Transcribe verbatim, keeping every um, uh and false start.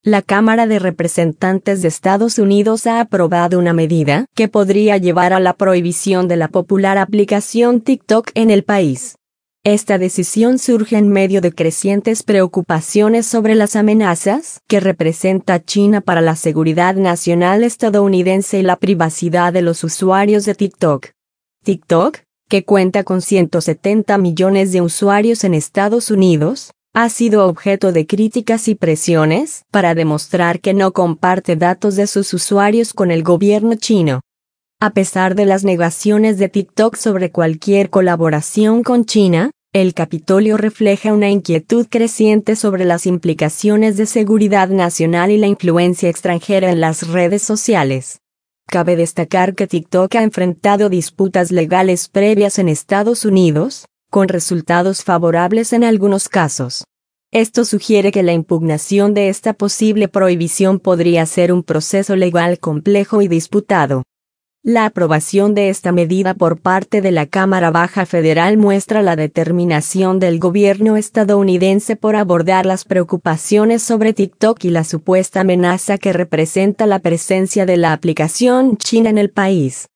La Cámara de Representantes de Estados Unidos ha aprobado una medida que podría llevar a la prohibición de la popular aplicación TikTok en el país. Esta decisión surge en medio de crecientes preocupaciones sobre las amenazas que representa China para la seguridad nacional estadounidense y la privacidad de los usuarios de TikTok. TikTok, que cuenta con ciento setenta millones de usuarios en Estados Unidos, ha sido objeto de críticas y presiones para demostrar que no comparte datos de sus usuarios con el gobierno chino. A pesar de las negaciones de TikTok sobre cualquier colaboración con China, el Capitolio refleja una inquietud creciente sobre las implicaciones de seguridad nacional y la influencia extranjera en las redes sociales. Cabe destacar que TikTok ha enfrentado disputas legales previas en Estados Unidos, con resultados favorables en algunos casos. Esto sugiere que la impugnación de esta posible prohibición podría ser un proceso legal complejo y disputado. La aprobación de esta medida por parte de la Cámara Baja Federal muestra la determinación del gobierno estadounidense por abordar las preocupaciones sobre TikTok y la supuesta amenaza que representa la presencia de la aplicación china en el país.